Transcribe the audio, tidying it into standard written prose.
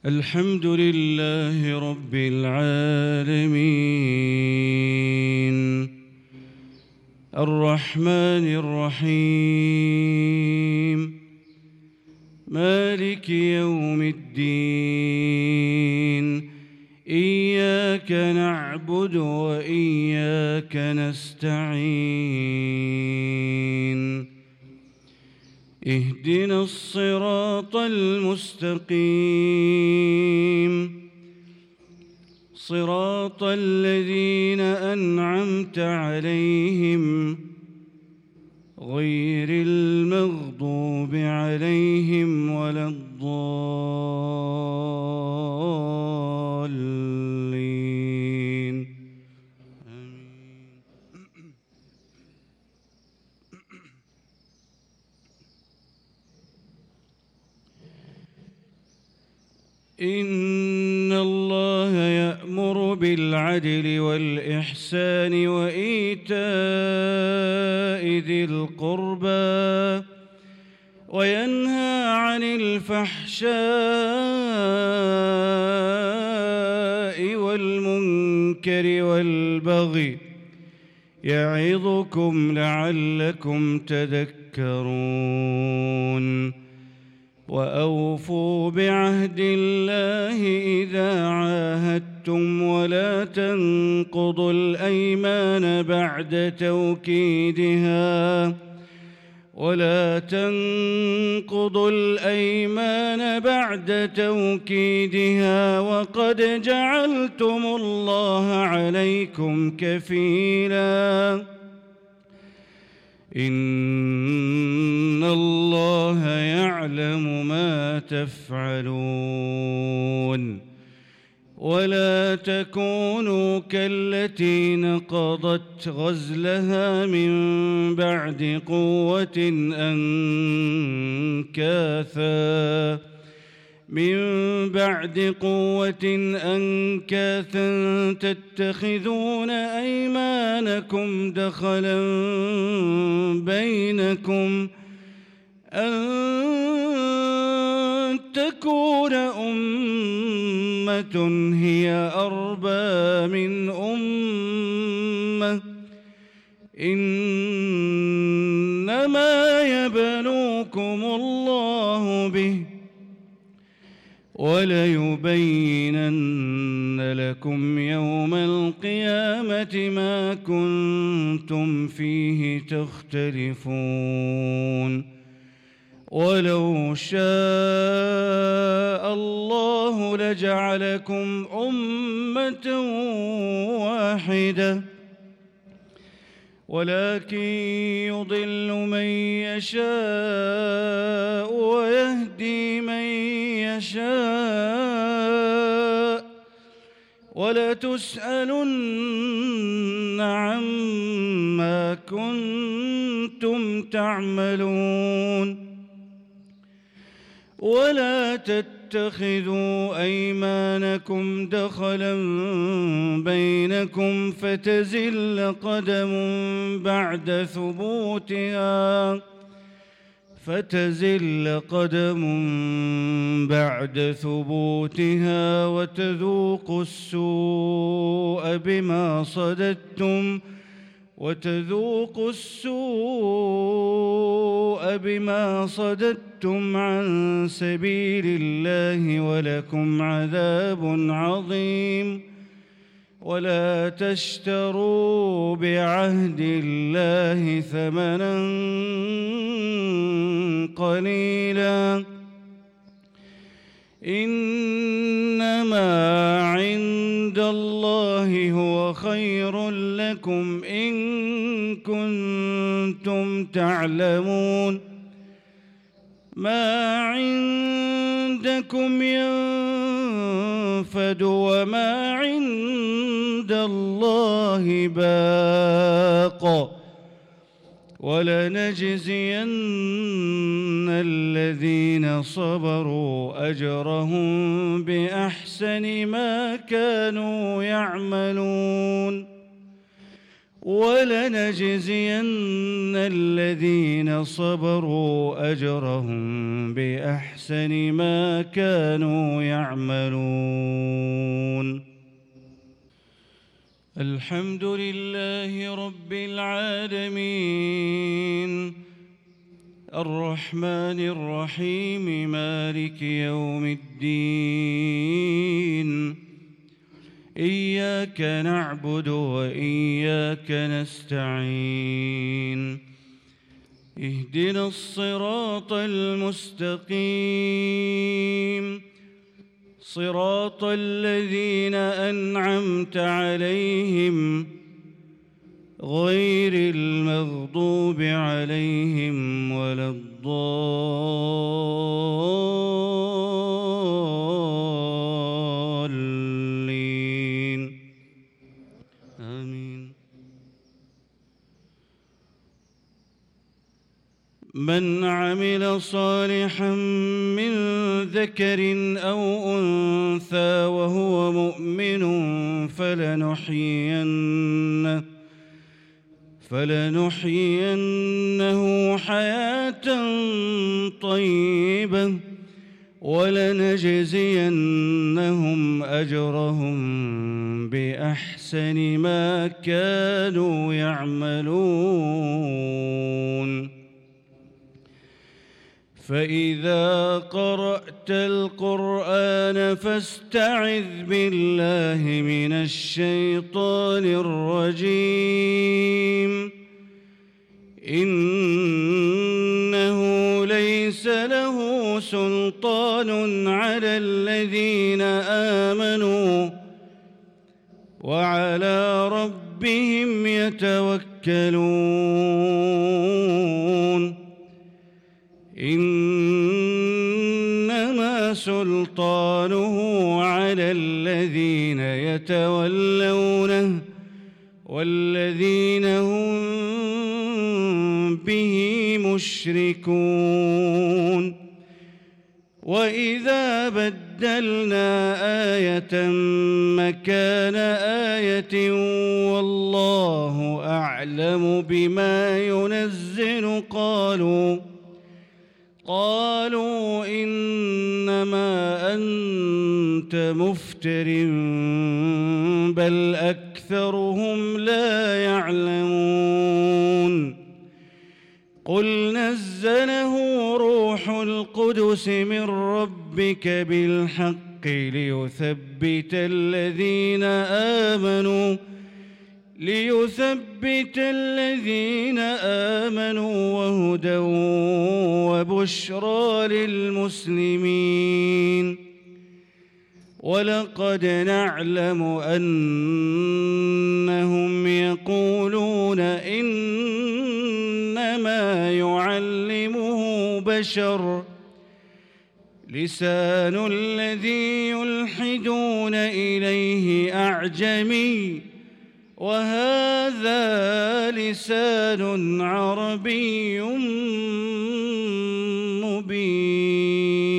الحمد لله رب العالمين الرحمن الرحيم مالك يوم الدين إياك نعبد وإياك نستعين اهدنا الصراط المستقيم صراط الذين أنعمت عليهم غير المغضوب عليهم ولا الضالين آمين. إن الله يأمر بالعدل والإحسان وإيتاء ذي القربى وينهى عن الفحشاء والمنكر والبغي يعظكم لعلكم تذكرون وأوفوا بعهد الله إذا عاهدتم ولا تنقضوا الأيمان بعد توكيدها وقد جعلتم الله عليكم كفيلا إن الله يعلم ما تفعلون ولا تكونوا كالتي نقضت غزلها من بعد قوة أنكاثا تتخذون أيمانكم دخلا بينكم أن تكون أمة هي أربى من أمة إنما يبلوكم الله به وليبينن لكم يوم القيامة ما كنتم فيه تختلفون ولو شاء الله لجعلكم أمة واحدة ولكن يضل من يشاء ويهدي من يشاء ولتسألن عما كنتم تعملون ولا تتخذوا أيمانكم دخلا بينكم فتزل قدم بعد ثبوتها وتذوقوا السوء بما صددتم عن سبيل الله ولكم عذاب عظيم ولا تشتروا بعهد الله ثمنا قليلا إنما عند الله هو خير لكم إن كنتم تعلمون ما عندكم ينفد وما عند الله باق ولنجزين الذين صبروا أجرهم بأحسن ما كانوا يعملون ولنجزين الذين صبروا أجرهم بأحسن ما كانوا يعملون. الحمد لله رب العالمين، الرحمن الرحيم، مالك يوم الدين. إياك نعبد وإياك نستعين. اهدنا الصراط المستقيم، صراط الذين أنعمت عليهم غير المغضوب عليهم ولا الضالين. آمين. من عمل صالحا من ذكر أو أنثى وهو مؤمن فلنحيينه حياة طيبة ولنجزينهم أجرهم بأحسن ما كانوا يعملون. فإذا قرأت القرآن فاستعذ بالله من الشيطان الرجيم. إنه ليس له سلطان على الذين آمنوا وعلى ربهم يتوكلون. إنما سلطانه على الذين يتولونه والذين هم به مشركون. وإذا بدلنا آية مكان آية والله أعلم بما ينزل قالوا إنما أنت مفتر بل أكثرهم لا يعلمون. قل نزله روح القدس من ربك بالحق ليثبت الذين آمنوا وهدى وبشرى للمسلمين. ولقد نعلم أنهم يقولون إنما يعلمه بشر، لسان الذي يلحدون إليه أعجمي وهذا لسان عربي مبين.